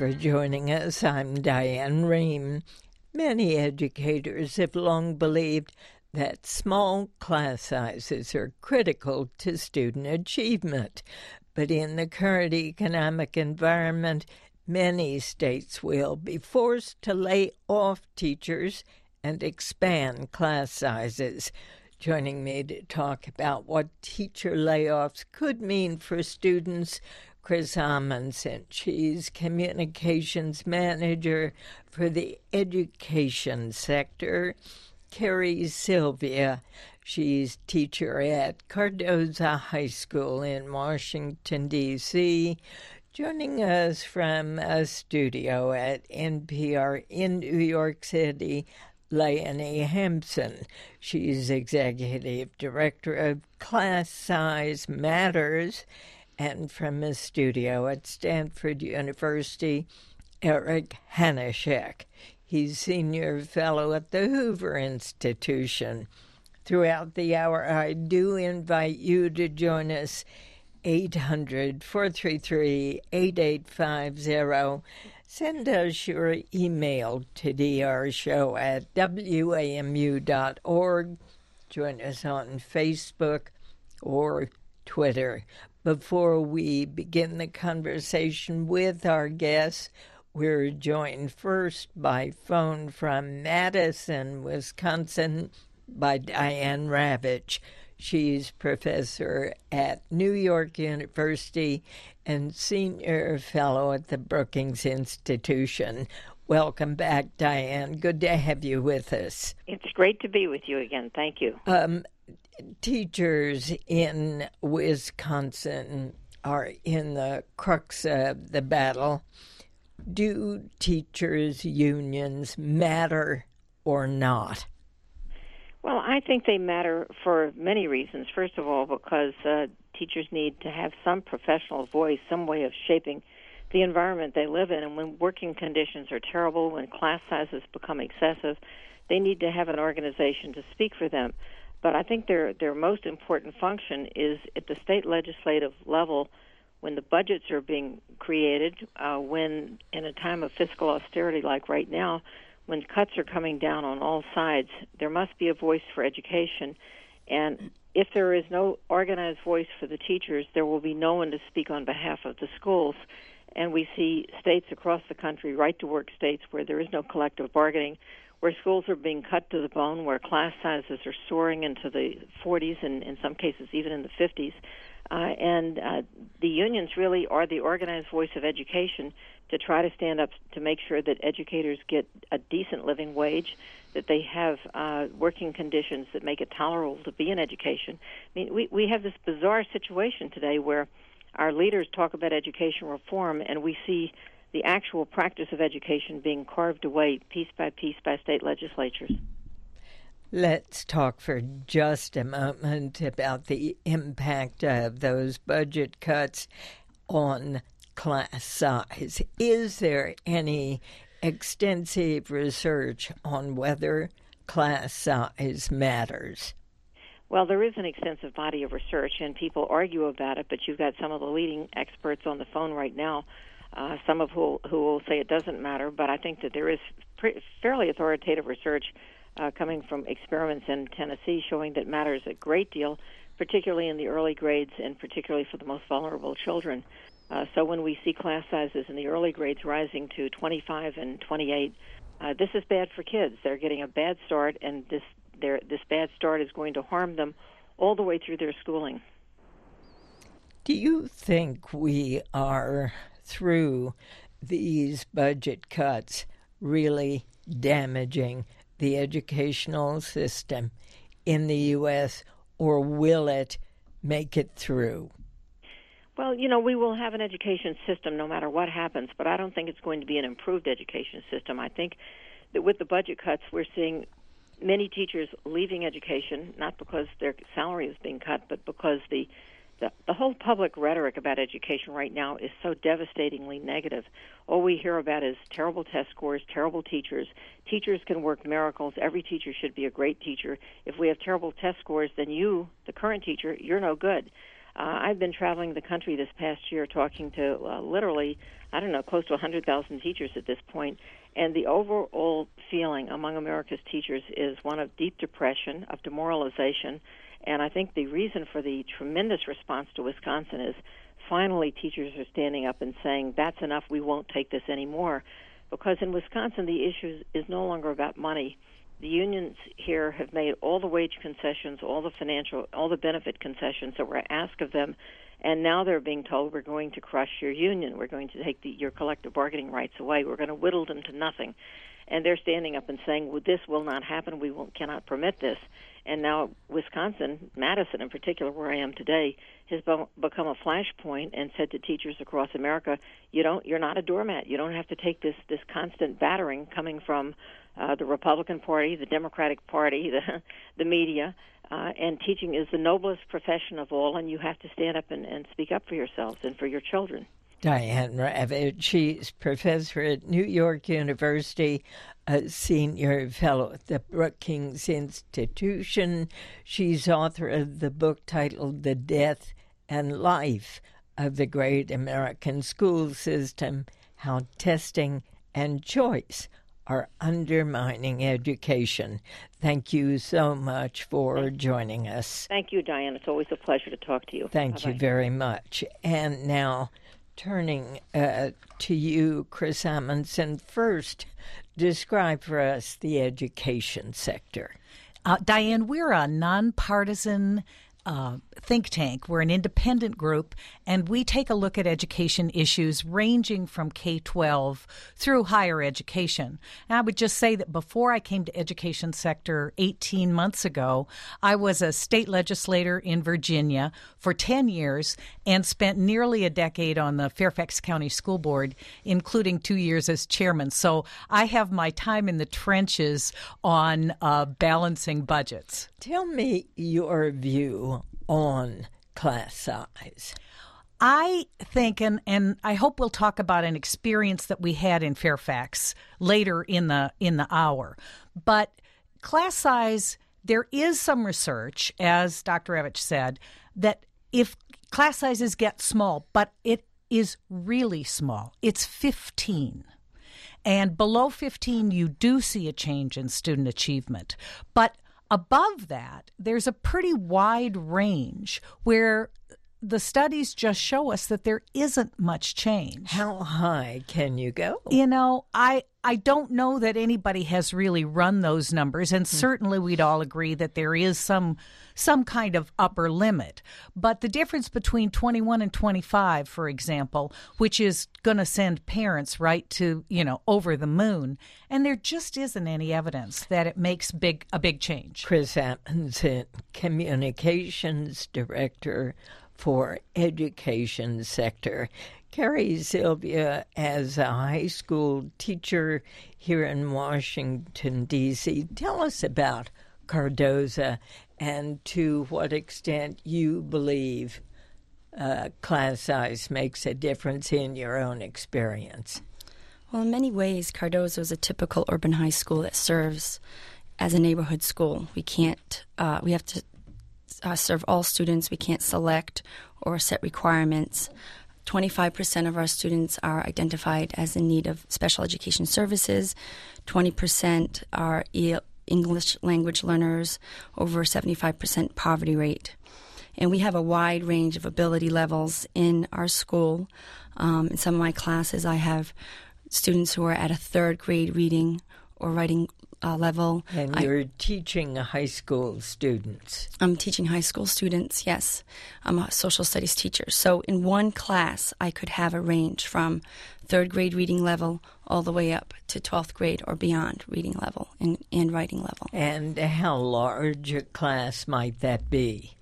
for joining us. I'm Diane Rehm. Many educators have long believed that small class sizes are critical to student achievement. But in the current economic environment, many states will be forced to lay off teachers and expand class sizes. Joining me to talk about what teacher layoffs could mean for students, Chris Amundsen. She's communications manager for the education sector. Carrie Sylvia, she's teacher at Cardozo High School in Washington, D.C., joining us from a studio at NPR in New York City, Leonie Hampson. She's executive director of Class Size Matters. And from a studio at Stanford University, Eric Hanushek. He's senior fellow at the Hoover Institution. Throughout the hour, I do invite you to join us, 800-433-8850. Send us your email to drshow@wamu.org. Join us on Facebook or Twitter. Before we begin the conversation with our guests, we're joined first by phone from Madison, Wisconsin, by Diane Ravitch. She's professor at New York University and senior fellow at the Brookings Institution. Welcome back, Diane. Good to have you with us. It's great to be with you again. Thank you. Teachers in Wisconsin are in the crux of the battle. Do teachers' unions matter or not? Well, I think they matter for many reasons. First of all, because teachers need to have some professional voice, some way of shaping the environment they live in. And when working conditions are terrible, when class sizes become excessive, they need to have an organization to speak for them. But I think their most important function is at the state legislative level when the budgets are being created, when in a time of fiscal austerity like right now, when cuts are coming down on all sides, there must be a voice for education. And if there is no organized voice for the teachers, there will be no one to speak on behalf of the schools. And we see states across the country, right-to-work states, where there is no collective bargaining, where schools are being cut to the bone, where class sizes are soaring into the 40s and in some cases even in the 50s. And the unions really are the organized voice of education to try to stand up to make sure that educators get a decent living wage, that they have working conditions that make it tolerable to be in education. I mean, we have this bizarre situation today where our leaders talk about education reform, and we see the actual practice of education being carved away piece by state legislatures. Let's talk for just a moment about the impact of those budget cuts on class size. Is there any extensive research on whether class size matters? Well, there is an extensive body of research, and people argue about it, but you've got some of the leading experts on the phone right now, some of who will say it doesn't matter, but I think that there is fairly authoritative research coming from experiments in Tennessee showing that matters a great deal, particularly in the early grades and particularly for the most vulnerable children. So when we see class sizes in the early grades rising to 25 and 28, this is bad for kids. They're getting a bad start, and this bad start is going to harm them all the way through their schooling. Do you think we are, through these budget cuts, really damaging the educational system in the U.S., or will it make it through? Well, we will have an education system no matter what happens, but I don't think it's going to be an improved education system. I think that with the budget cuts, we're seeing many teachers leaving education, not because their salary is being cut, but because the whole public rhetoric about education right now is so devastatingly negative. All we hear about is terrible test scores, terrible teachers. Teachers can work miracles. Every teacher should be a great teacher. If we have terrible test scores, then you, the current teacher, you're no good. I've been traveling the country this past year talking to literally, close to 100,000 teachers at this point, and the overall feeling among America's teachers is one of deep depression, of demoralization, and I think the reason for the tremendous response to Wisconsin is finally teachers are standing up and saying, that's enough, we won't take this anymore, because in Wisconsin the issue is no longer about money. The unions here have made all the wage concessions, all the benefit concessions that were asked of them, and now they're being told, we're going to crush your union, we're going to take your collective bargaining rights away, we're going to whittle them to nothing. And they're standing up and saying, well, this will not happen, cannot permit this. And now Wisconsin, Madison in particular, where I am today, has become a flashpoint and said to teachers across America, you're not a doormat. You don't have to take this constant battering coming from the Republican Party, the Democratic Party, the media, and teaching is the noblest profession of all, and you have to stand up and speak up for yourselves and for your children. Diane Ravitch, she's professor at New York University, a senior fellow at the Brookings Institution. She's author of the book titled The Death and Life of the Great American School System, How Testing and Choice Are Undermining Education. Thank you so much for joining us. Thank you, Diane. It's always a pleasure to talk to you. Thank you very much. And now, turning to you, Chris Amundson, first, describe for us the education sector. Diane, we're a nonpartisan think tank. We're an independent group, and we take a look at education issues ranging from K-12 through higher education. And I would just say that before I came to education sector 18 months ago, I was a state legislator in Virginia for 10 years and spent nearly a decade on the Fairfax County School Board, including 2 years as chairman. So I have my time in the trenches on balancing budgets. Tell me your view on class size. I think, and I hope we'll talk about an experience that we had in Fairfax later in the hour. But class size, there is some research, as Dr. Ravitch said, that if class sizes get small, but it is really small, it's 15. And below 15, you do see a change in student achievement. But above that, there's a pretty wide range where the studies just show us that there isn't much change. How high can you go? You know, I don't know that anybody has really run those numbers, and certainly we'd all agree that there is some kind of upper limit. But the difference between 21 and 25, for example, which is going to send parents right to, over the moon, and there just isn't any evidence that it makes a big change. Chris Amundson, Communications Director for Education Sector. Carrie Sylvia, as a high school teacher here in Washington, D.C., tell us about Cardozo and to what extent you believe class size makes a difference in your own experience. Well, in many ways, Cardozo is a typical urban high school that serves as a neighborhood school. We have to serve all students. We can't select or set requirements. 25% of our students are identified as in need of special education services. 20% are English language learners, over 75% poverty rate. And we have a wide range of ability levels in our school. In some of my classes, I have students who are at a third grade reading or writing level. And you're teaching high school students. I'm teaching high school students, yes. I'm a social studies teacher. So in one class, I could have a range from third grade reading level all the way up to 12th grade or beyond reading level and writing level. And how large a class might that be?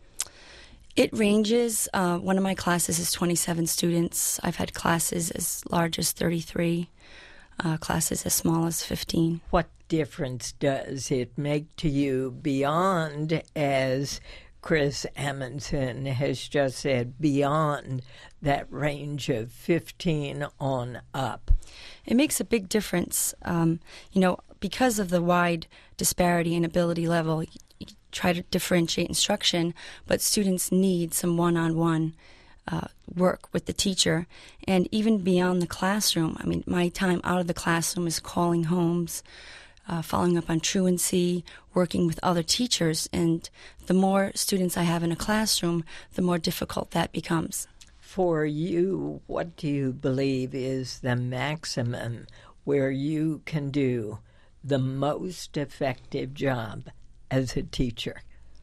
It ranges. One of my classes is 27 students. I've had classes as large as 33, classes as small as 15. What difference does it make to you beyond, as Chris Amundson has just said, beyond that range of 15 on up? It makes a big difference. Because of the wide disparity in ability level, try to differentiate instruction, but students need some one-on-one work with the teacher. And even beyond the classroom, I mean, my time out of the classroom is calling homes, following up on truancy, working with other teachers. And the more students I have in a classroom, the more difficult that becomes. For you, what do you believe is the maximum where you can do the most effective job as a teacher?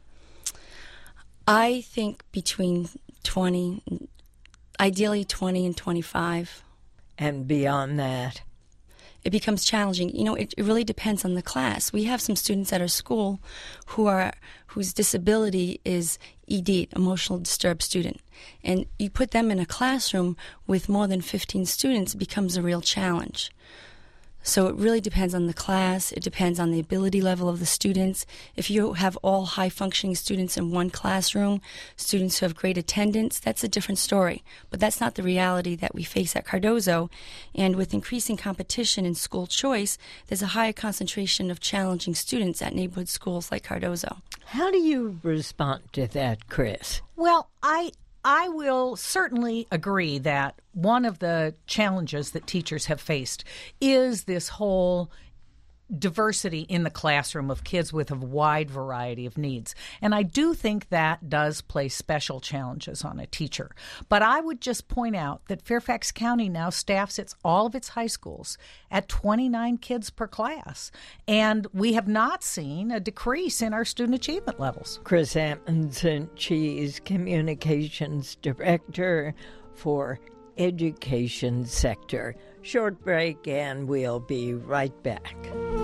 I think between 20, ideally 20 and 25. And beyond that? It becomes challenging. You know, it really depends on the class. We have some students at our school whose disability is ED, emotional disturbed student. And you put them in a classroom with more than 15 students, it becomes a real challenge. So it really depends on the class. It depends on the ability level of the students. If you have all high-functioning students in one classroom, students who have great attendance, that's a different story. But that's not the reality that we face at Cardozo. And with increasing competition in school choice, there's a higher concentration of challenging students at neighborhood schools like Cardozo. How do you respond to that, Chris? Well, I will certainly agree that one of the challenges that teachers have faced is this whole diversity in the classroom of kids with a wide variety of needs. And I do think that does place special challenges on a teacher. But I would just point out that Fairfax County now staffs all of its high schools at 29 kids per class. And we have not seen a decrease in our student achievement levels. Chris Amundsen, she's Communications Director for Education Sector. Short break, and we'll be right back.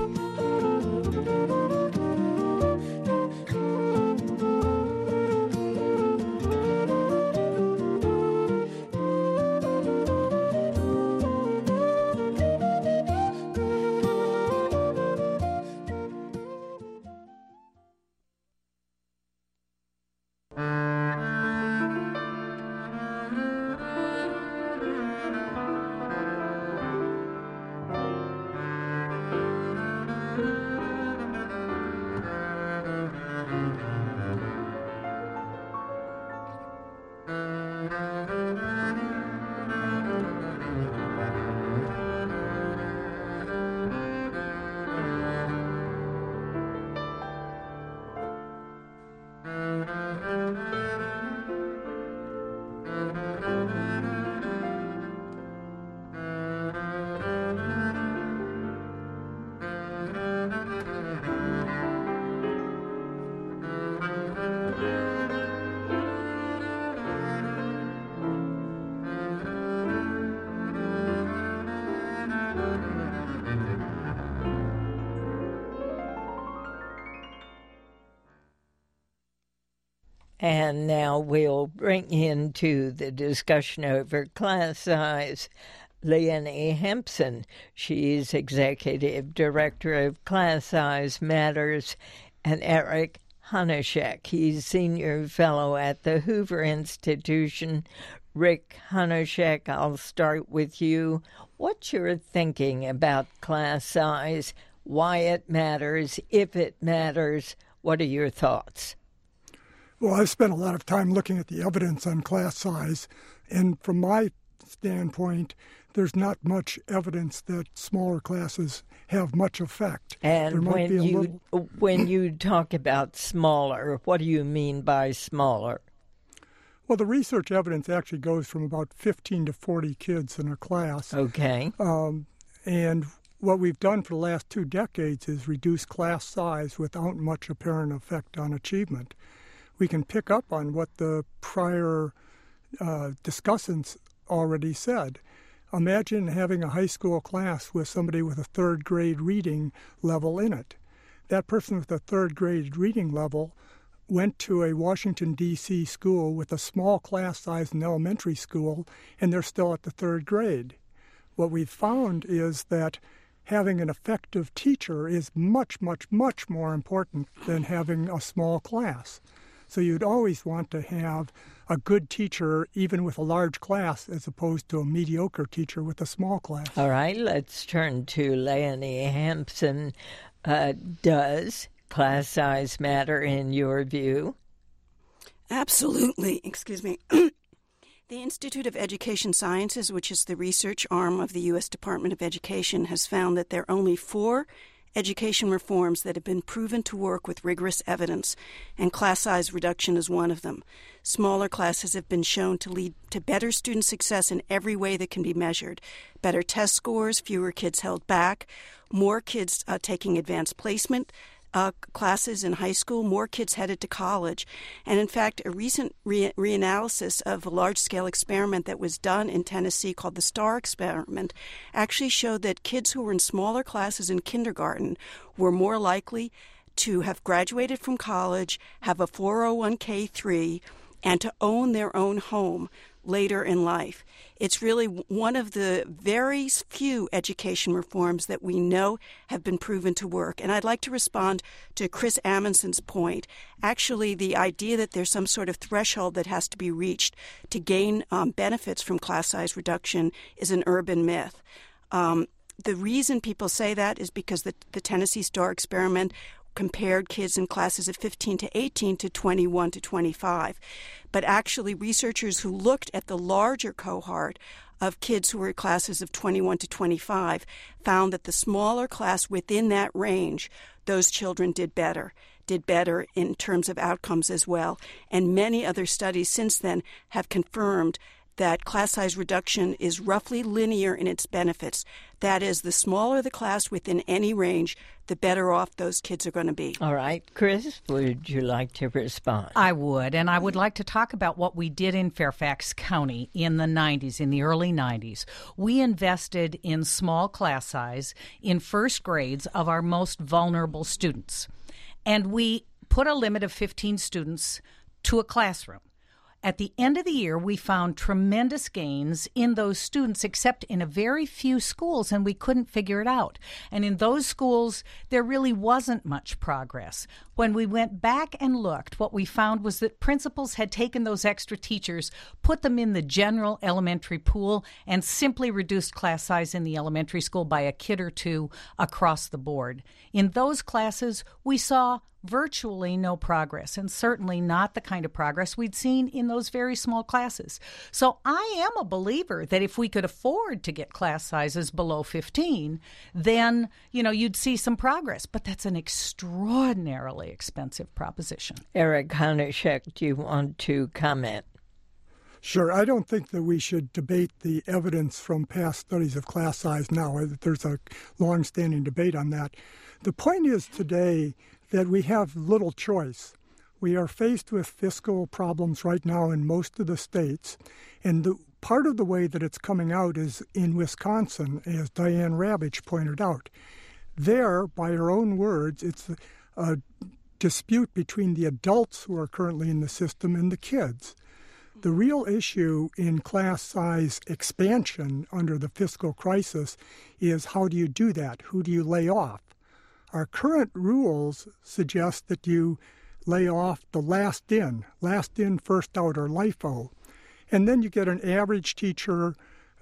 And now we'll bring into the discussion over class size Leonie Hempson. She's Executive Director of Class Size Matters, and Eric Honishek. He's Senior Fellow at the Hoover Institution. Rick Honishek, I'll start with you. What's your thinking about class size, why it matters, if it matters? What are your thoughts? Well, I've spent a lot of time looking at the evidence on class size, and from my standpoint, there's not much evidence that smaller classes have much effect. And when you talk about smaller, what do you mean by smaller? Well, the research evidence actually goes from about 15 to 40 kids in a class. Okay. And what we've done for the last 2 decades is reduce class size without much apparent effect on achievement. We can pick up on what the prior discussants already said. Imagine having a high school class with somebody with a 3rd grade reading level in it. That person with a 3rd grade reading level went to a Washington, D.C. school with a small class size in elementary school, and they're still at the 3rd grade. What we've found is that having an effective teacher is much, much, much more important than having a small class. So you'd always want to have a good teacher, even with a large class, as opposed to a mediocre teacher with a small class. All right, let's turn to Leonie Hampson. Does class size matter in your view? Absolutely. Excuse me. The Institute of Education Sciences, which is the research arm of the U.S. Department of Education, has found that there are only 4 education reforms that have been proven to work with rigorous evidence, and class size reduction is one of them. Smaller classes have been shown to lead to better student success in every way that can be measured. Better test scores, fewer kids held back, more kids taking advanced placement classes in high school, more kids headed to college. And in fact, a recent reanalysis of a large-scale experiment that was done in Tennessee called the STAR experiment actually showed that kids who were in smaller classes in kindergarten were more likely to have graduated from college, have a 401k3, and to own their own home later in life. It's really one of the very few education reforms that we know have been proven to work. And I'd like to respond to Chris Amundsen's point. Actually, the idea that there's some sort of threshold that has to be reached to gain benefits from class size reduction is an urban myth. The reason people say that is because the Tennessee STAR experiment compared kids in classes of 15 to 18 to 21 to 25. But actually, researchers who looked at the larger cohort of kids who were in classes of 21 to 25 found that the smaller class within that range, those children did better in terms of outcomes as well. And many other studies since then have confirmed that class size reduction is roughly linear in its benefits. That is, the smaller the class within any range, the better off those kids are going to be. All right. Chris, would you like to respond? I would, and I would like to talk about what we did in Fairfax County in the 90s, in the early 90s. We invested in small class size in first grades of our most vulnerable students, and we put a limit of 15 students to a classroom. At the end of the year, we found tremendous gains in those students, except in a very few schools, and we couldn't figure it out. And in those schools, there really wasn't much progress. When we went back and looked, what we found was that principals had taken those extra teachers, put them in the general elementary pool, and simply reduced class size in the elementary school by a kid or two across the board. In those classes, we saw virtually no progress, and certainly not the kind of progress we'd seen in those very small classes. So I am a believer that if we could afford to get class sizes below 15, then, you'd see some progress. But that's an extraordinarily expensive proposition. Eric Hanushek, do you want to comment? Sure. I don't think that we should debate the evidence from past studies of class size now. There's a long-standing debate on that. The point is today that we have little choice. We are faced with fiscal problems right now in most of the states, and part of the way that it's coming out is in Wisconsin, as Diane Ravitch pointed out. There, by her own words, it's a dispute between the adults who are currently in the system and the kids. The real issue in class size expansion under the fiscal crisis is how do you do that? Who do you lay off? Our current rules suggest that you lay off the last in, first out, or LIFO. And then you get an average teacher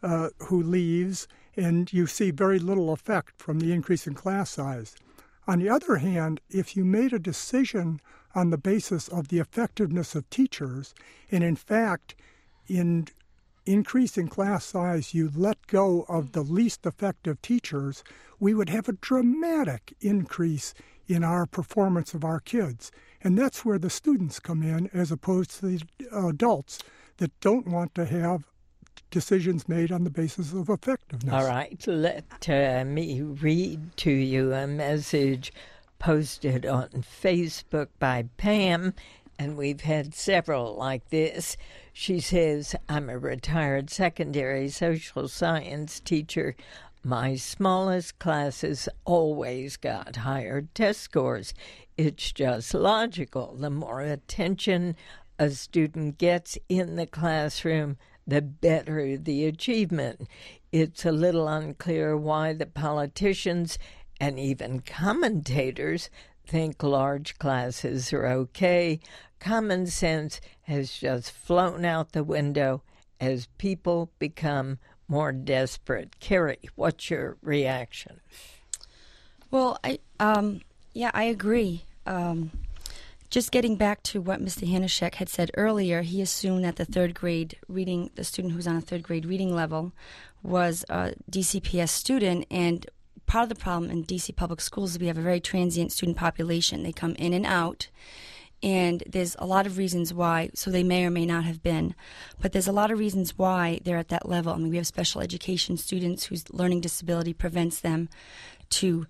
who leaves, and you see very little effect from the increase in class size. On the other hand, if you made a decision on the basis of the effectiveness of teachers, and in fact, in increasing class size, you let go of the least effective teachers, we would have a dramatic increase in our performance of our kids. And that's where the students come in as opposed to the adults that don't want to have decisions made on the basis of effectiveness. All right. Let me read to you a message posted on Facebook by Pam, and we've had several like this. She says, I'm a retired secondary social science teacher. My smallest classes always got higher test scores. It's just logical. The more attention a student gets in the classroom, the better the achievement. It's a little unclear why the politicians and even commentators think large classes are okay. Common sense has just flown out the window as people become more desperate. Carrie, what's your reaction? Well, I agree. just getting back to what Mr. Hanishek had said earlier, he assumed that the student who's on a third grade reading level was a DCPS student, and part of the problem in DC public schools is we have a very transient student population. They come in and out, and there's a lot of reasons why, so they may or may not have been, but there's a lot of reasons why they're at that level. I mean, we have special education students whose learning disability prevents them to,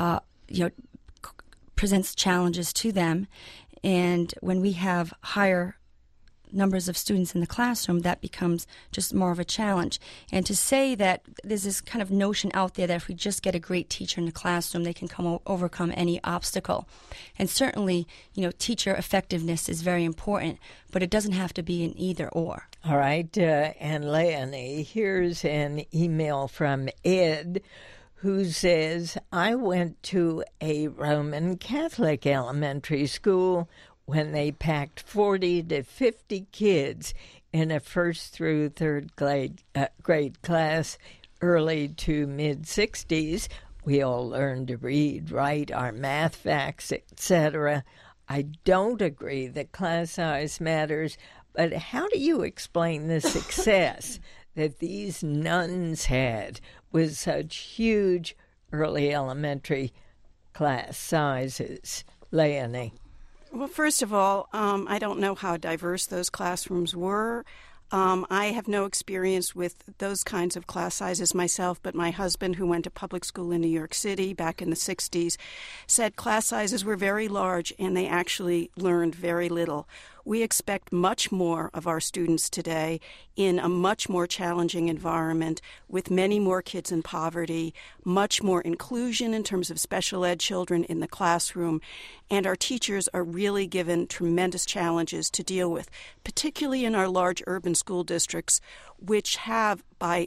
presents challenges to them, and when we have higher numbers of students in the classroom, that becomes just more of a challenge. And to say that there's this kind of notion out there that if we just get a great teacher in the classroom, they can overcome any obstacle. And certainly, teacher effectiveness is very important, but it doesn't have to be an either or. All right, and Leonie, here's an email from Ed, who says, I went to a Roman Catholic elementary school when they packed 40 to 50 kids in a first through third grade class, early to mid-60s. We all learned to read, write our math facts, etc. I don't agree that class size matters, but how do you explain the success that these nuns had with such huge early elementary class sizes? Leonie. Well, first of all, I don't know how diverse those classrooms were. I have no experience with those kinds of class sizes myself, but my husband, who went to public school in New York City back in the 60s, said class sizes were very large and they actually learned very little. We expect much more of our students today in a much more challenging environment with many more kids in poverty, much more inclusion in terms of special ed children in the classroom, and our teachers are really given tremendous challenges to deal with, particularly in our large urban school districts, which have,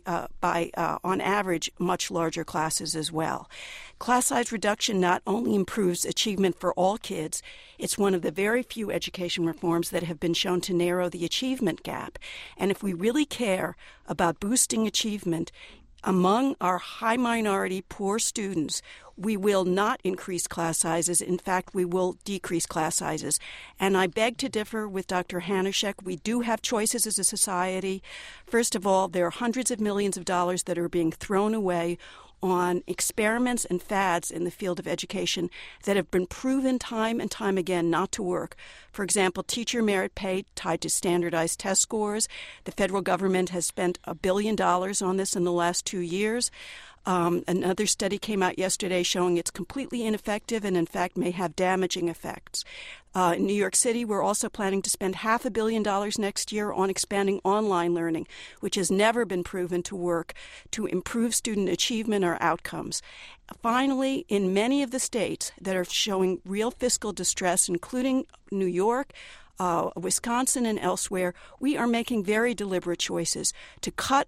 on average, much larger classes as well. Class size reduction not only improves achievement for all kids, it's one of the very few education reforms that have been shown to narrow the achievement gap. And if we really care about boosting achievement among our high minority poor students, we will not increase class sizes. In fact, we will decrease class sizes. And I beg to differ with Dr. Hanishek. We do have choices as a society. First of all, there are hundreds of millions of dollars that are being thrown away on experiments and fads in the field of education that have been proven time and time again not to work. For example, teacher merit pay tied to standardized test scores. The federal government has spent $1 billion on this in the last 2 years. Another study came out yesterday showing it's completely ineffective and, in fact, may have damaging effects. In New York City, we're also planning to spend $500 million next year on expanding online learning, which has never been proven to work to improve student achievement or outcomes. Finally, in many of the states that are showing real fiscal distress, including New York, Wisconsin, and elsewhere, we are making very deliberate choices to cut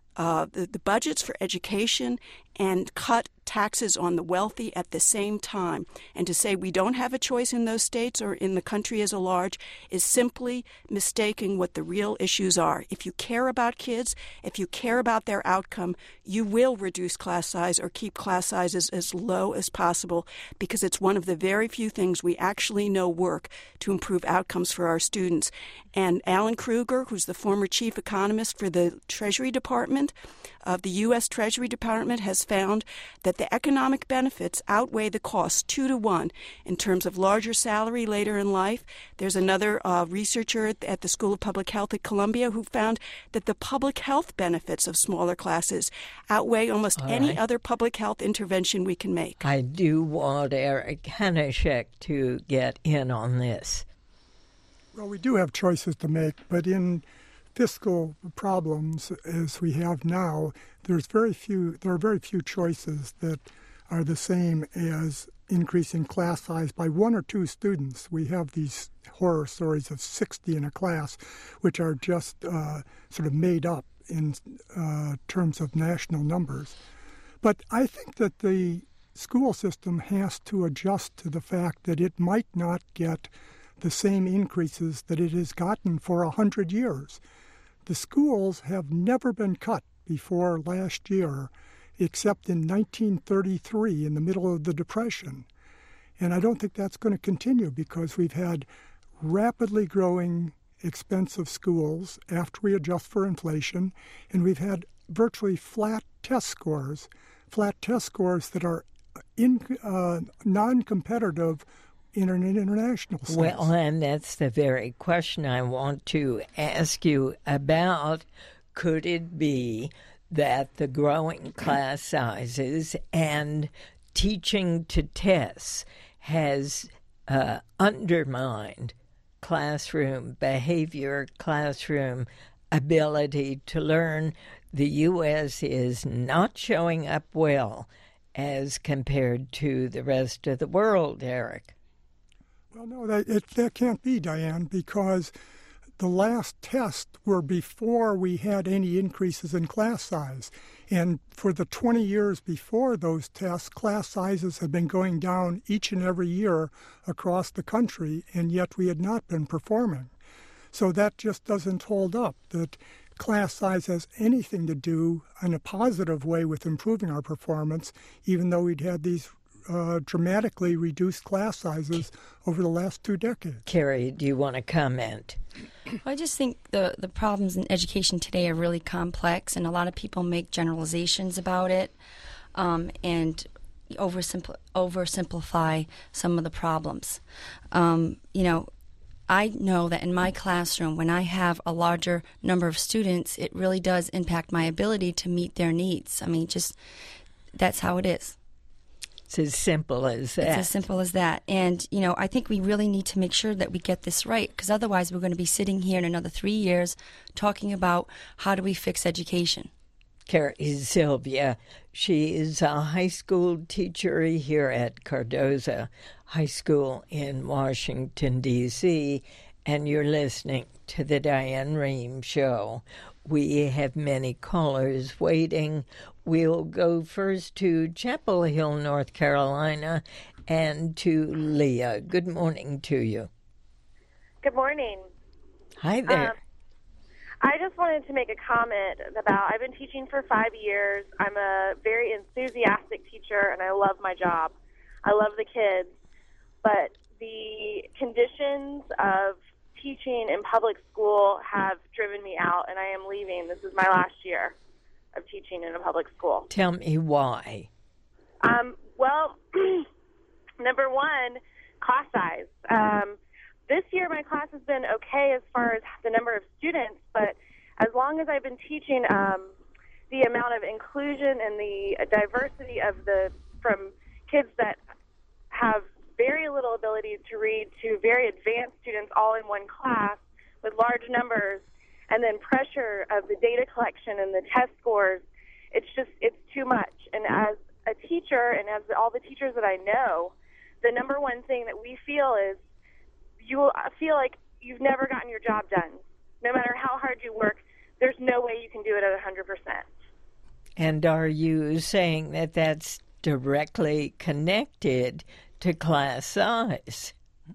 the budgets for education and cut taxes on the wealthy at the same time. And to say we don't have a choice in those states or in the country as a large is simply mistaking what the real issues are. If you care about kids, if you care about their outcome, you will reduce class size or keep class sizes as low as possible, because it's one of the very few things we actually know work to improve outcomes for our students. And Alan Krueger, who's the former chief economist for the Treasury Department of the U.S. Treasury Department, has found that the economic benefits outweigh the costs 2 to 1 in terms of larger salary later in life. There's another researcher at the School of Public Health at Columbia who found that the public health benefits of smaller classes outweigh almost any other public health intervention we can make. I do want Eric Hanishek to get in on this. Well, we do have choices to make, but in fiscal problems as we have now, there are very few choices that are the same as increasing class size by 1 or 2 students. We have these horror stories of 60 in a class, which are just sort of made up in terms of national numbers. But I think that the school system has to adjust to the fact that it might not get the same increases that it has gotten for 100 years. The schools have never been cut before last year, except in 1933, in the middle of the Depression. And I don't think that's going to continue because we've had rapidly growing expensive schools after we adjust for inflation, and we've had virtually flat test scores that are non-competitive in an international sense. Well, and that's the very question I want to ask you about. Could it be that the growing class sizes and teaching to tests has undermined classroom behavior, classroom ability to learn? The U.S. is not showing up well as compared to the rest of the world, Eric. Well, no, that can't be, Diane, because the last tests were before we had any increases in class size. And for the 20 years before those tests, class sizes had been going down each and every year across the country, and yet we had not been performing. So that just doesn't hold up, that class size has anything to do in a positive way with improving our performance, even though we'd had these dramatically reduced class sizes over the last 2 decades. Carrie, do you want to comment? I just think the problems in education today are really complex, and a lot of people make generalizations about it and oversimplify some of the problems. I know that in my classroom, when I have a larger number of students, it really does impact my ability to meet their needs. I mean, just that's how it is. It's as simple as that. It's as simple as that. And, I think we really need to make sure that we get this right, because otherwise we're going to be sitting here in another 3 years talking about how do we fix education. Carrie Sylvia, she is a high school teacher here at Cardozo High School in Washington, D.C., and you're listening to the Diane Rehm Show. We have many callers waiting. We'll go first to Chapel Hill, North Carolina, and to Leah. Good morning to you. Good morning. Hi there. I just wanted to make a comment about, I've been teaching for 5 years. I'm a very enthusiastic teacher, and I love my job. I love the kids. But the conditions of teaching in public school have driven me out, and I am leaving. This is my last year of teaching in a public school. Tell me why. Well, number one, class size. This year my class has been okay as far as the number of students, but as long as I've been teaching, the amount of inclusion and the diversity from kids that have very little ability to read to very advanced students all in one class with large numbers, and then pressure of the data collection and the test scores, it's too much. And as a teacher, and as all the teachers that I know, the number one thing that we feel is you will feel like you've never gotten your job done. No matter how hard you work, there's no way you can do it at 100%. And are you saying that that's directly connected to class size?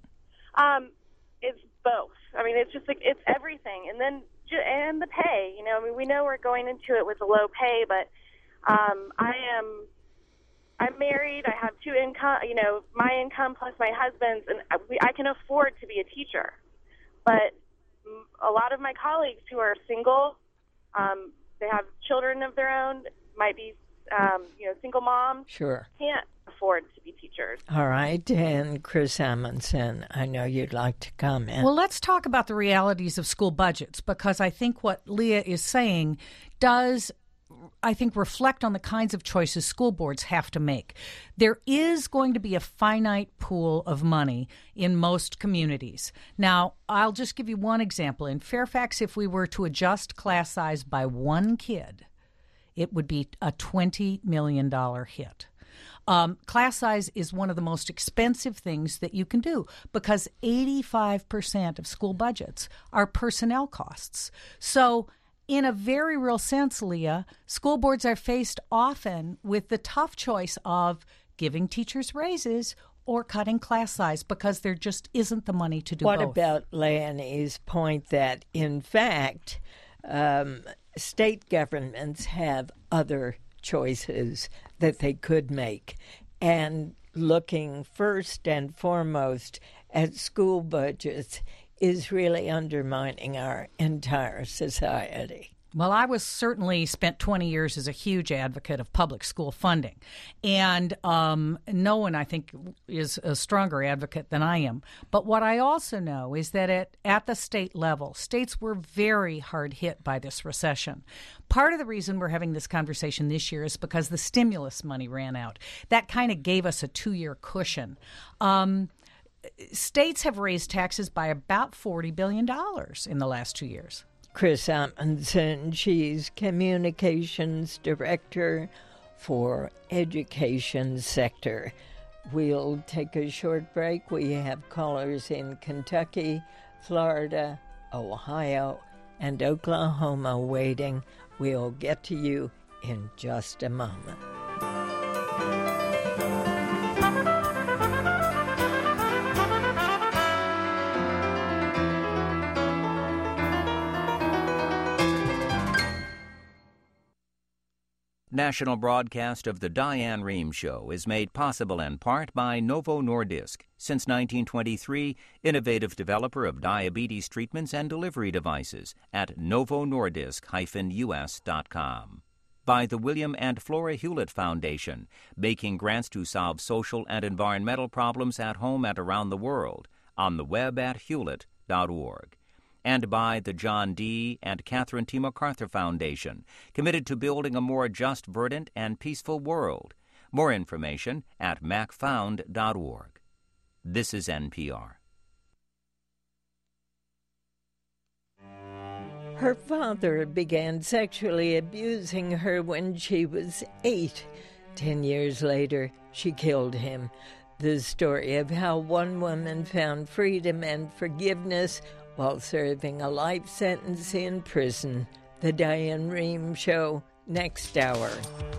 It's both. I mean, it's just like, it's everything. And then, and the pay, I mean, we know we're going into it with a low pay, but I'm married. I have 2 income, my income plus my husband's, and I can afford to be a teacher. But a lot of my colleagues who are single, they have children of their own, might be, single moms. Sure. Can't afford to be teachers. All right. And Chris Amundsen, I know you'd like to comment. Well, let's talk about the realities of school budgets, because I think what Leah is saying does, I think, reflect on the kinds of choices school boards have to make. There is going to be a finite pool of money in most communities. Now, I'll just give you one example. In Fairfax, if we were to adjust class size by 1 kid, it would be a $20 million hit. Class size is one of the most expensive things that you can do, because 85% of school budgets are personnel costs. So in a very real sense, Leah, school boards are faced often with the tough choice of giving teachers raises or cutting class size, because there just isn't the money to do both. What about Leonie's point that, in fact, state governments have other choices that they could make, and looking first and foremost at school budgets is really undermining our entire society. Well, I was certainly spent 20 years as a huge advocate of public school funding. And no one, I think, is a stronger advocate than I am. But what I also know is that at the state level, states were very hard hit by this recession. Part of the reason we're having this conversation this year is because the stimulus money ran out. That kind of gave us a 2-year cushion. States have raised taxes by about $40 billion in the last 2 years. Chris Amundsen, she's Communications Director for Education Sector. We'll take a short break. We have callers in Kentucky, Florida, Ohio, and Oklahoma waiting. We'll get to you in just a moment. National broadcast of the Diane Rehm Show is made possible in part by Novo Nordisk. Since 1923, innovative developer of diabetes treatments and delivery devices at novonordisk-us.com. By the William and Flora Hewlett Foundation, making grants to solve social and environmental problems at home and around the world, on the web at hewlett.org. And by the John D. and Catherine T. MacArthur Foundation, committed to building a more just, verdant, and peaceful world. More information at macfound.org. This is NPR. Her father began sexually abusing her when she was 8. 10 years later, she killed him. The story of how one woman found freedom and forgiveness while serving a life sentence in prison. The Diane Rehm Show, next hour.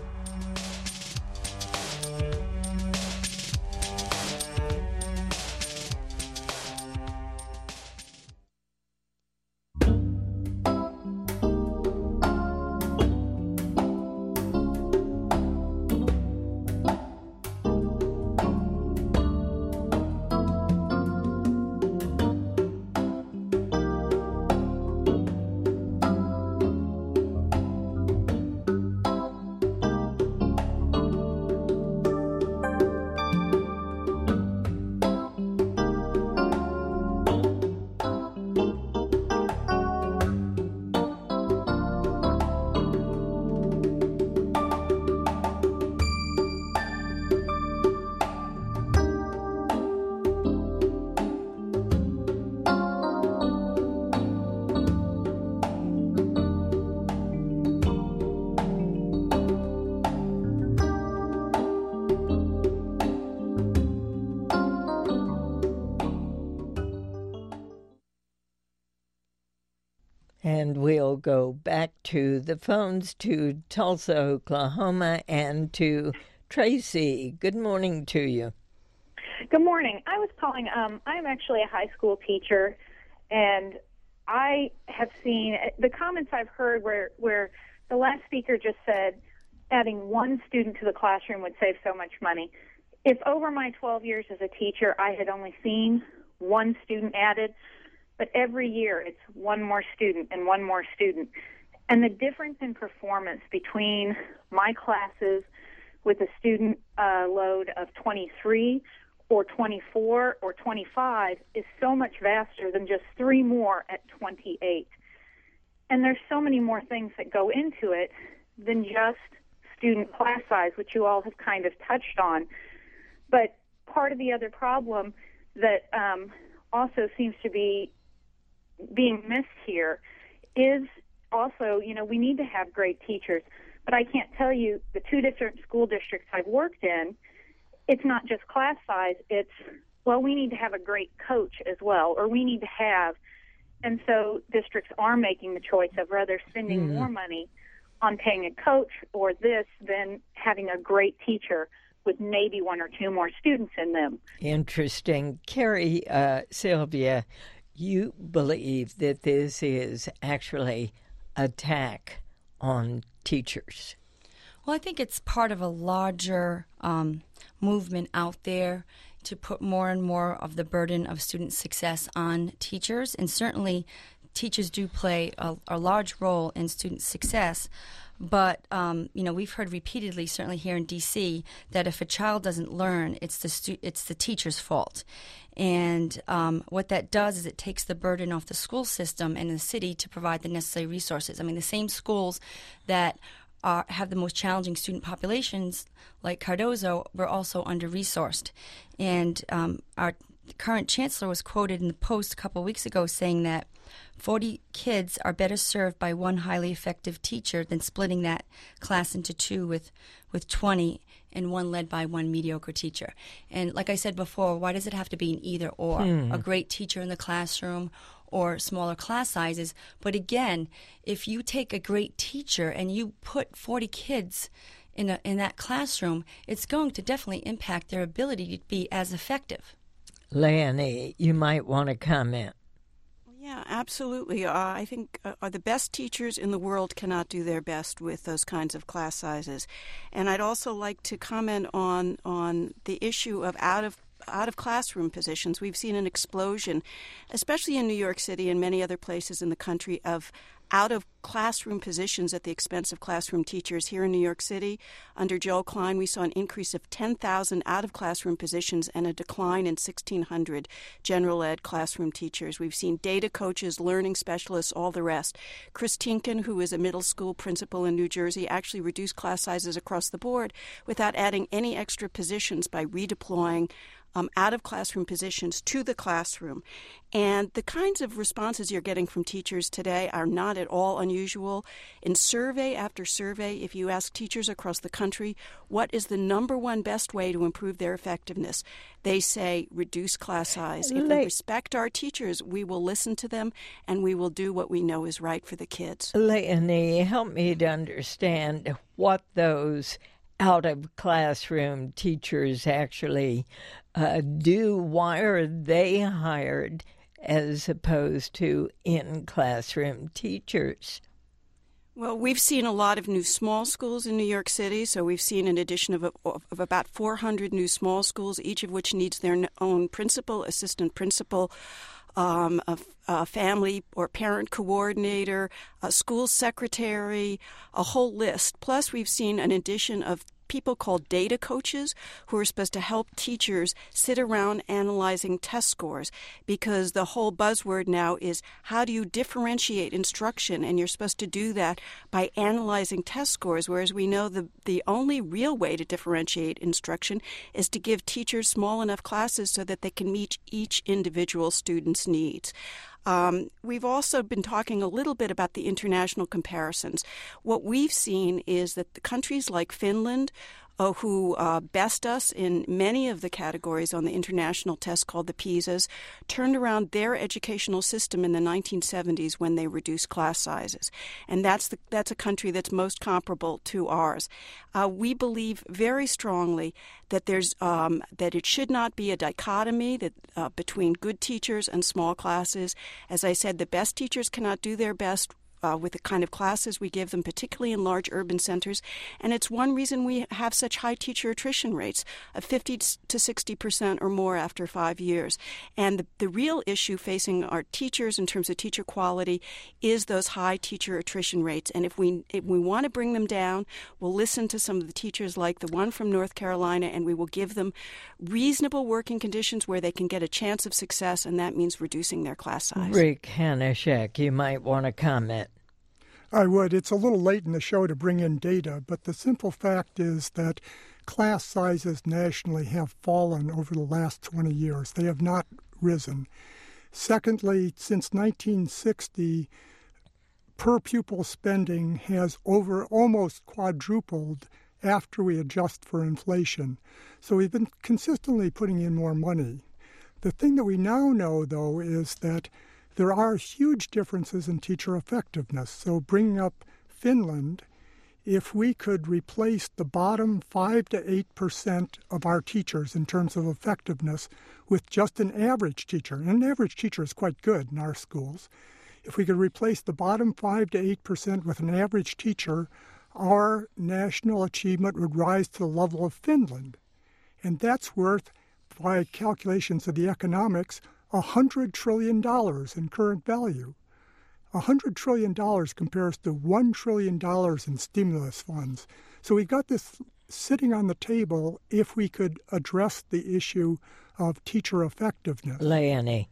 And we'll go back to the phones to Tulsa, Oklahoma, and to Tracy. Good morning to you. Good morning. I was calling. I'm actually a high school teacher, and I have seen the comments I've heard where the last speaker just said adding one student to the classroom would save so much money. If over my 12 years as a teacher I had only seen one student added, but every year it's one more student and one more student. And the difference in performance between my classes with a student load of 23 or 24 or 25 is so much vaster than just 3 more at 28. And there's so many more things that go into it than just student class size, which you all have kind of touched on. But part of the other problem that also seems to be being missed here is also, we need to have great teachers. But I can't tell you, the 2 different school districts I've worked in, it's not just class size, it's, we need to have a great coach as well, or we need to have, and so districts are making the choice of rather spending more money on paying a coach or this than having a great teacher with maybe 1 or 2 more students in them. Interesting. Carrie, Sylvia, you believe that this is actually attack on teachers. Well, I think it's part of a larger movement out there to put more and more of the burden of student success on teachers. And certainly teachers do play a large role in student success. But, we've heard repeatedly, certainly here in D.C., that if a child doesn't learn, it's the teacher's fault. And what that does is it takes the burden off the school system and the city to provide the necessary resources. I mean, the same schools that have the most challenging student populations, like Cardozo, were also under-resourced. And our current chancellor was quoted in the Post a couple of weeks ago saying that 40 kids are better served by one highly effective teacher than splitting that class into two with 20 and one led by one mediocre teacher. And like I said before, why does it have to be an either or? A great teacher in the classroom or smaller class sizes. But again, if you take a great teacher and you put 40 kids in that classroom, it's going to definitely impact their ability to be as effective. Leonie, you might want to comment. Yeah, absolutely. I think the best teachers in the world cannot do their best with those kinds of class sizes. And I'd also like to comment on the issue of out of classroom positions. We've seen an explosion, especially in New York City and many other places in the country, of out of classroom positions at the expense of classroom teachers. Here in New York City, under Joel Klein, we saw an increase of 10,000 out of classroom positions and a decline in 1,600 general ed classroom teachers. We've seen data coaches, learning specialists, all the rest. Chris Tinkin, who is a middle school principal in New Jersey, actually reduced class sizes across the board without adding any extra positions by redeploying out of classroom positions to the classroom. And the kinds of responses you're getting from teachers today are not at all unusual. In survey after survey, if you ask teachers across the country what is the number one best way to improve their effectiveness, they say reduce class size. If we respect our teachers, we will listen to them and we will do what we know is right for the kids. Leonie, help me to understand what those out-of-classroom teachers actually do. Why are they hired as opposed to in-classroom teachers? Well, we've seen a lot of new small schools in New York City, so we've seen an addition of about 400 new small schools, each of which needs their own principal, assistant principal, a family or parent coordinator, a school secretary, a whole list. Plus, we've seen an addition of people called data coaches who are supposed to help teachers sit around analyzing test scores, because the whole buzzword now is how do you differentiate instruction, and you're supposed to do that by analyzing test scores, whereas we know the only real way to differentiate instruction is to give teachers small enough classes so that they can meet each individual student's needs. We've also been talking a little bit about the international comparisons. What we've seen is that the countries like Finland, who best us in many of the categories on the international test called the PISAs, turned around their educational system in the 1970s when they reduced class sizes. And that's a country that's most comparable to ours. We believe very strongly that that it should not be a dichotomy between good teachers and small classes. As I said, the best teachers cannot do their best with the kind of classes we give them, particularly in large urban centers. And it's one reason we have such high teacher attrition rates of 50 to 60% or more after 5 years. And the real issue facing our teachers in terms of teacher quality is those high teacher attrition rates. And if we want to bring them down, we'll listen to some of the teachers like the one from North Carolina, and we will give them reasonable working conditions where they can get a chance of success, and that means reducing their class size. Rick Hanishek, you might want to comment. I would. It's a little late in the show to bring in data, but the simple fact is that class sizes nationally have fallen over the last 20 years. They have not risen. Secondly, since 1960, per pupil spending has almost quadrupled after we adjust for inflation. So we've been consistently putting in more money. The thing that we now know, though, is that there are huge differences in teacher effectiveness. So bringing up Finland, if we could replace the bottom 5 to 8% of our teachers in terms of effectiveness with just an average teacher, and an average teacher is quite good in our schools, if we could replace the bottom 5 to 8% with an average teacher, our national achievement would rise to the level of Finland. And that's worth, by calculations of the economics, $100 trillion in current value. $100 trillion compares to $1 trillion in stimulus funds. So we got this sitting on the table if we could address the issue of teacher effectiveness. Leonie.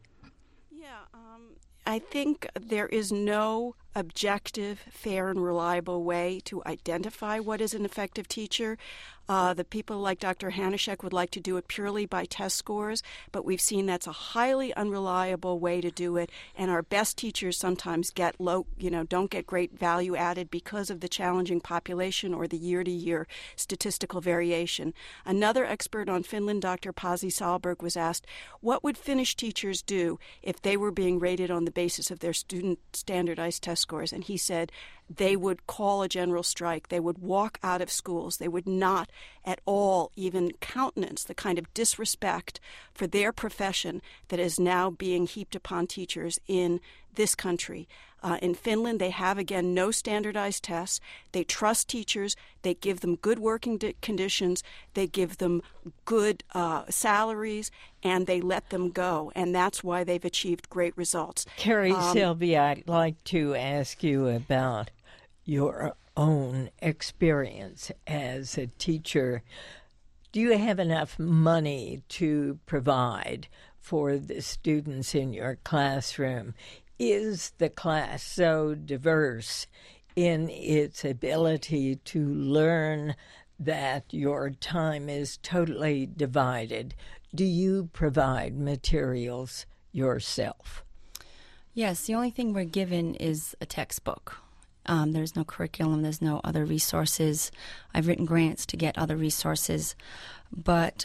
I think there is no objective, fair, and reliable way to identify what is an effective teacher. The people like Dr. Hanishek would like to do it purely by test scores, but we've seen that's a highly unreliable way to do it, and our best teachers sometimes get low, don't get great value added because of the challenging population or the year-to-year statistical variation. Another expert on Finland, Dr. Pasi Sahlberg, was asked, what would Finnish teachers do if they were being rated on the basis of their student standardized test scores? And he said they would call a general strike. They would walk out of schools. They would not at all even countenance the kind of disrespect for their profession that is now being heaped upon teachers in this country. In Finland, they have, again, no standardized tests. They trust teachers. They give them good working conditions. They give them good salaries, and they let them go. And that's why they've achieved great results. Carrie Sylvia, I'd like to ask you about your own experience as a teacher. Do you have enough money to provide for the students in your classroom? Is the class so diverse in its ability to learn that your time is totally divided? Do you provide materials yourself? Yes, the only thing we're given is a textbook. There's no curriculum. There's no other resources. I've written grants to get other resources. But,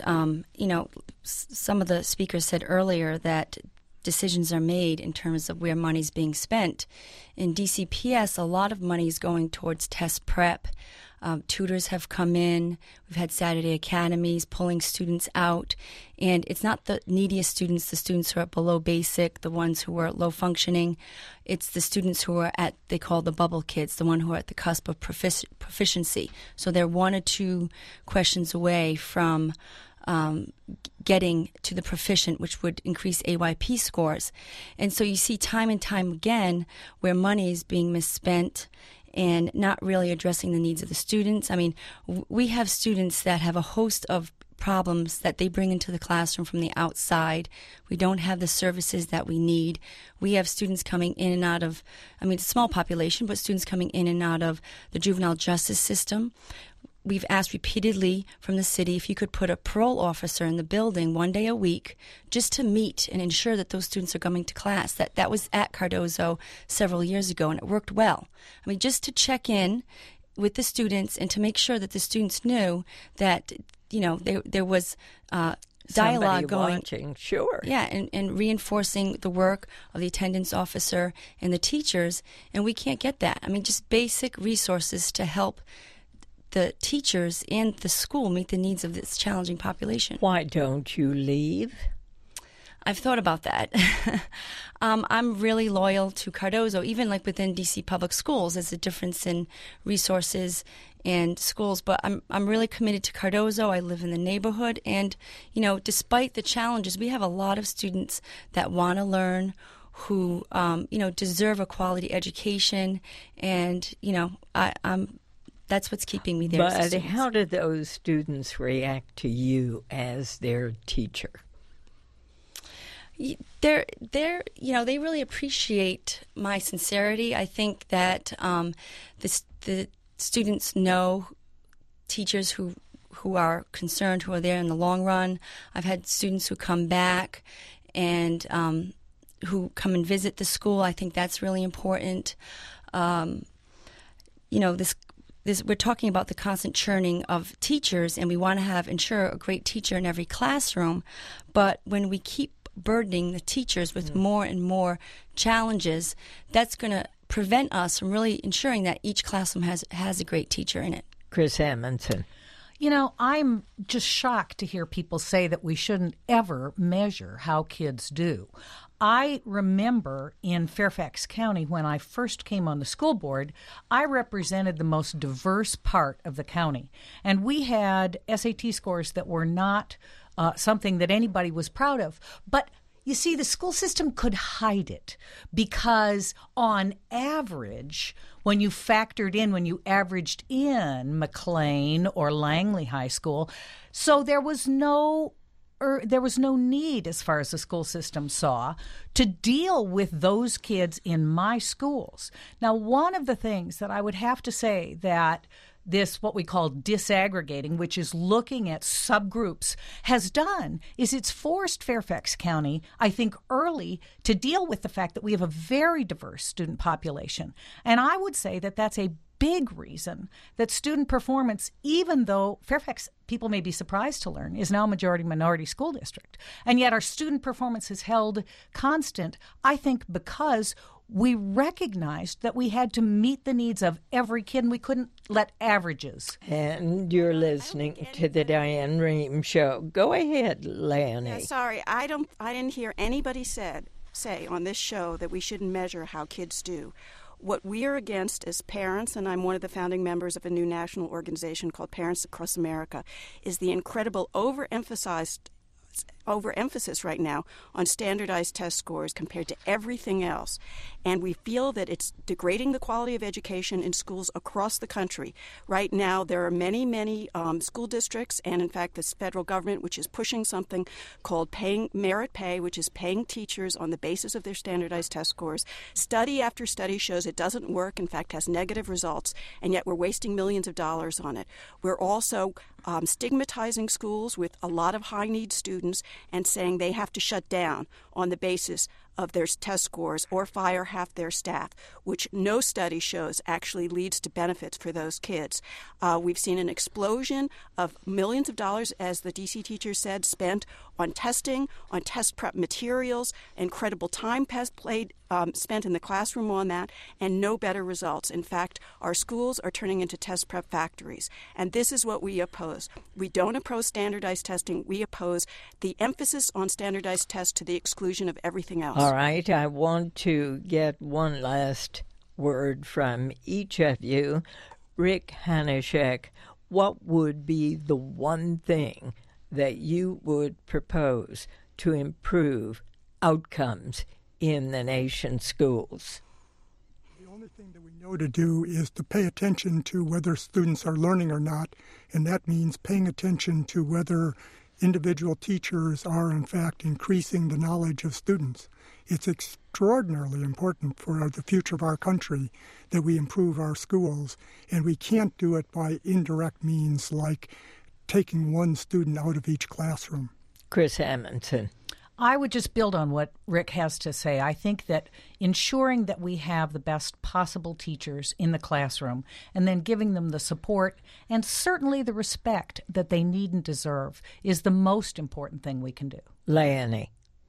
some of the speakers said earlier that decisions are made in terms of where money's being spent. In DCPS, a lot of money is going towards test prep. Tutors have come in. We've had Saturday academies pulling students out. And it's not the neediest students, the students who are below basic, the ones who are low functioning. It's the students who are they call the bubble kids, the one who are at the cusp of proficiency. So they're 1 or 2 questions away from getting to the proficient, which would increase AYP scores. And so you see time and time again where money is being misspent and not really addressing the needs of the students. I mean, we have students that have a host of problems that they bring into the classroom from the outside. We don't have the services that we need. We have students coming in and out of, it's a small population, but students coming in and out of the juvenile justice system. We've asked repeatedly from the city if you could put a parole officer in the building 1 day a week just to meet and ensure that those students are coming to class. That was at Cardozo several years ago, and it worked well. Just to check in with the students and to make sure that the students knew that, there was dialogue going. Watching, sure. Yeah, and reinforcing the work of the attendance officer and the teachers, and we can't get that. Just basic resources to help the teachers and the school meet the needs of this challenging population. Why don't you leave? I've thought about that. I'm really loyal to Cardozo, even like within DC Public Schools. There's a difference in resources and schools, but I'm really committed to Cardozo. I live in the neighborhood, and despite the challenges, we have a lot of students that want to learn, who deserve a quality education, and I'm. That's what's keeping me there. But how do those students react to you as their teacher? They really appreciate my sincerity. I think that the students know teachers who are concerned, who are there in the long run. I've had students who come back and who come and visit the school. I think that's really important. We're talking about the constant churning of teachers, and we want to ensure a great teacher in every classroom. But when we keep burdening the teachers with more and more challenges, that's going to prevent us from really ensuring that each classroom has a great teacher in it. Chris Amundson. I'm just shocked to hear people say that we shouldn't ever measure how kids do. I remember in Fairfax County when I first came on the school board, I represented the most diverse part of the county. And we had SAT scores that were not something that anybody was proud of. But you see, the school system could hide it because on average, when you averaged in McLean or Langley High School, so there was no need, as far as the school system saw, to deal with those kids in my schools. Now, one of the things that I would have to say that this, what we call disaggregating, which is looking at subgroups, has done is it's forced Fairfax County, I think, early to deal with the fact that we have a very diverse student population. And I would say that that's a big reason that student performance, even though Fairfax, people may be surprised to learn, is now a majority-minority school district, and yet our student performance is held constant, I think because we recognized that we had to meet the needs of every kid and we couldn't let averages. And you're listening to the Diane Rehm Show. Go ahead, Lanny. Yeah, sorry, I didn't hear anybody say on this show that we shouldn't measure how kids do. What we are against as parents, and I'm one of the founding members of a new national organization called Parents Across America, is the incredible overemphasis right now on standardized test scores compared to everything else. And we feel that it's degrading the quality of education in schools across the country. Right now, there are many, many school districts, and in fact, the federal government, which is pushing something called paying merit pay, which is paying teachers on the basis of their standardized test scores. Study after study shows it doesn't work, in fact, has negative results, and yet we're wasting millions of dollars on it. We're also stigmatizing schools with a lot of high-need students and saying they have to shut down on the basis of their test scores or fire half their staff, which no study shows actually leads to benefits for those kids. We've seen an explosion of millions of dollars, as the DC teacher said, spent on testing, on test prep materials, incredible time spent in the classroom on that, and no better results. In fact, our schools are turning into test prep factories, and this is what we oppose. We don't oppose standardized testing. We oppose the emphasis on standardized tests to the exclusion of everything else. All right, I want to get one last word from each of you. Rick Hanishek, what would be the one thing that you would propose to improve outcomes in the nation's schools? The only thing that we know to do is to pay attention to whether students are learning or not, and that means paying attention to whether individual teachers are, in fact, increasing the knowledge of students. It's extraordinarily important for the future of our country that we improve our schools, and we can't do it by indirect means like taking one student out of each classroom. Chris Amundson. I would just build on what Rick has to say. I think that ensuring that we have the best possible teachers in the classroom and then giving them the support and certainly the respect that they need and deserve is the most important thing we can do. Lanny.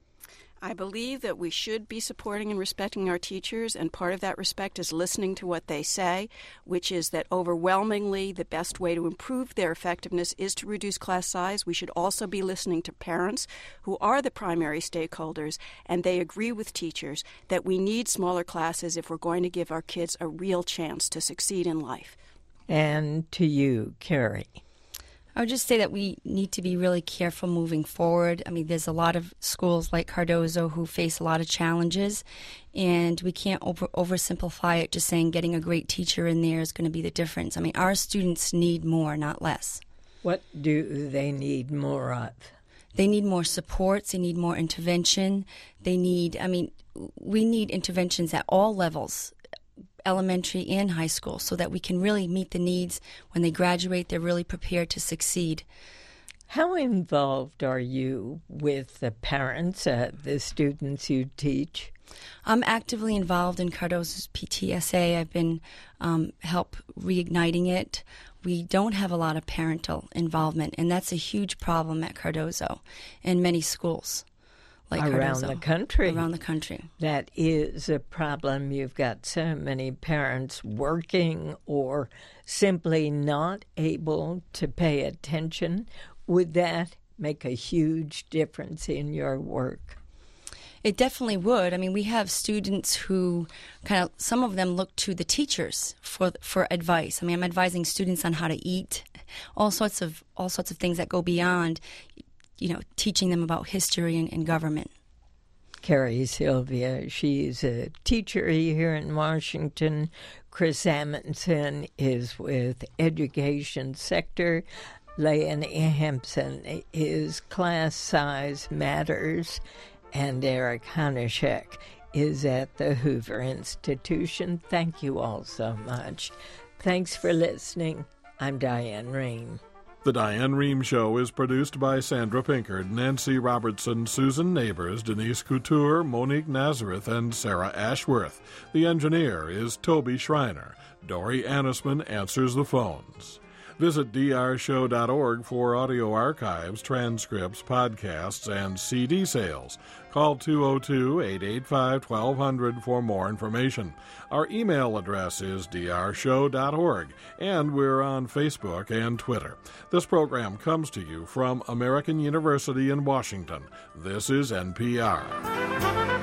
I believe that we should be supporting and respecting our teachers, and part of that respect is listening to what they say, which is that overwhelmingly the best way to improve their effectiveness is to reduce class size. We should also be listening to parents, who are the primary stakeholders, and they agree with teachers that we need smaller classes if we're going to give our kids a real chance to succeed in life. And to you, Carrie. I would just say that we need to be really careful moving forward. I mean, there's a lot of schools like Cardozo who face a lot of challenges, and we can't oversimplify it just saying getting a great teacher in there is going to be the difference. I mean, our students need more, not less. What do they need more of? They need more supports. They need more intervention. We need interventions at all levels, elementary and high school, so that we can really meet the needs. When they graduate, they're really prepared to succeed. How involved are you with the parents, the students you teach? I'm actively involved in Cardozo's PTSA. I've been help reigniting it. We don't have a lot of parental involvement, and that's a huge problem at Cardozo in many schools. Like around Cardozo. the country. Around the country. That is a problem. You've got so many parents working or simply not able to pay attention. Would that make a huge difference in your work? It definitely would. I mean, we have students who some of them look to the teachers for advice. I mean, I'm advising students on how to eat, all sorts of things that go beyond, teaching them about history and government. Carrie Sylvia, she's a teacher here in Washington. Chris Amundsen is with Education Sector. Leonie Hampson is Class Size Matters. And Eric Hanashek is at the Hoover Institution. Thank you all so much. Thanks for listening. I'm Diane Rehm. The Diane Rehm Show is produced by Sandra Pinkard, Nancy Robertson, Susan Neighbors, Denise Couture, Monique Nazareth, and Sarah Ashworth. The engineer is Toby Schreiner. Dory Annisman answers the phones. Visit drshow.org for audio archives, transcripts, podcasts, and CD sales. Call 202-885-1200 for more information. Our email address is drshow.org, and we're on Facebook and Twitter. This program comes to you from American University in Washington. This is NPR.